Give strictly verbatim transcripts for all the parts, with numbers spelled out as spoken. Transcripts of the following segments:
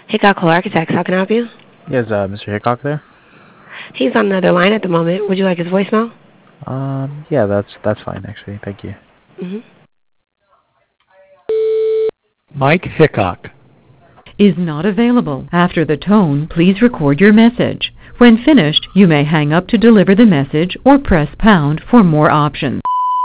Hickok Hole Architects, how can I help you? Yes, uh, Mister Hickok there? He's on another line at the moment. Would you like his voicemail? Um, yeah, that's that's fine actually. Thank you. Mm-hmm. Mike Hickok is not available. After the tone, please record your message. When finished, you may hang up to deliver the message or press pound for more options.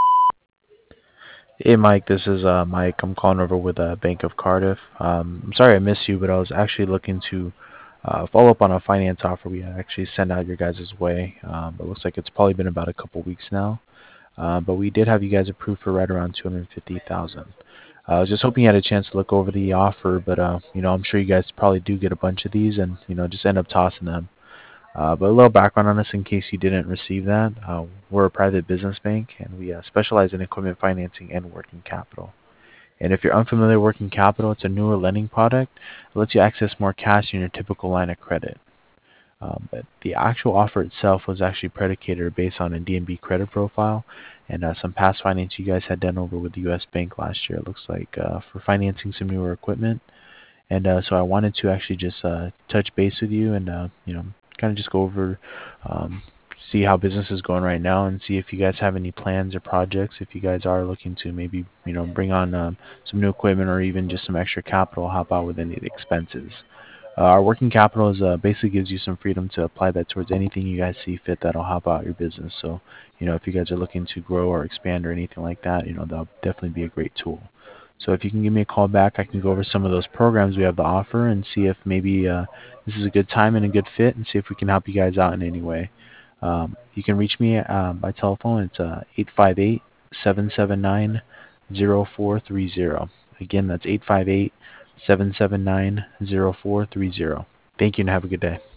Hey, Mike, this is uh, Mike. I'm calling over with uh, Bank of Cardiff. Um, I'm sorry I missed you, but I was actually looking to uh, follow up on a finance offer we actually sent out your guys' way. Um, it looks like it's probably been about a couple weeks now, uh, but we did have you guys approved for right around two hundred fifty thousand dollars. Uh, I was just hoping you had a chance to look over the offer, but uh, you know, I'm sure you guys probably do get a bunch of these, and you know, just end up tossing them. Uh, but a little background on us in case you didn't receive that. Uh, we're a private business bank, and we uh, specialize in equipment financing and working capital. And if you're unfamiliar with working capital, it's a newer lending product. It lets you access more cash in your typical line of credit. Um, but the actual offer itself was actually predicated or based on a D N B credit profile and uh, some past finance you guys had done over with the U S Bank last year, it looks like, uh, for financing some newer equipment. And uh, so I wanted to actually just uh, touch base with you and uh, you know, kind of just go over, um, see how business is going right now, and see if you guys have any plans or projects. If you guys are looking to maybe you know bring on um, some new equipment or even just some extra capital, help out with any of the expenses. Uh, our working capital is uh, basically gives you some freedom to apply that towards anything you guys see fit that'll help out your business. So you know if you guys are looking to grow or expand or anything like that, you know that'll definitely be a great tool. So if you can give me a call back, I can go over some of those programs we have to offer and see if maybe uh, this is a good time and a good fit, and see if we can help you guys out in any way. Um, you can reach me uh, by telephone. It's uh, eight five eight, seven seven nine, zero four three zero. Again, that's eight five eight, seven seven nine, zero four three zero. Thank you and have a good day.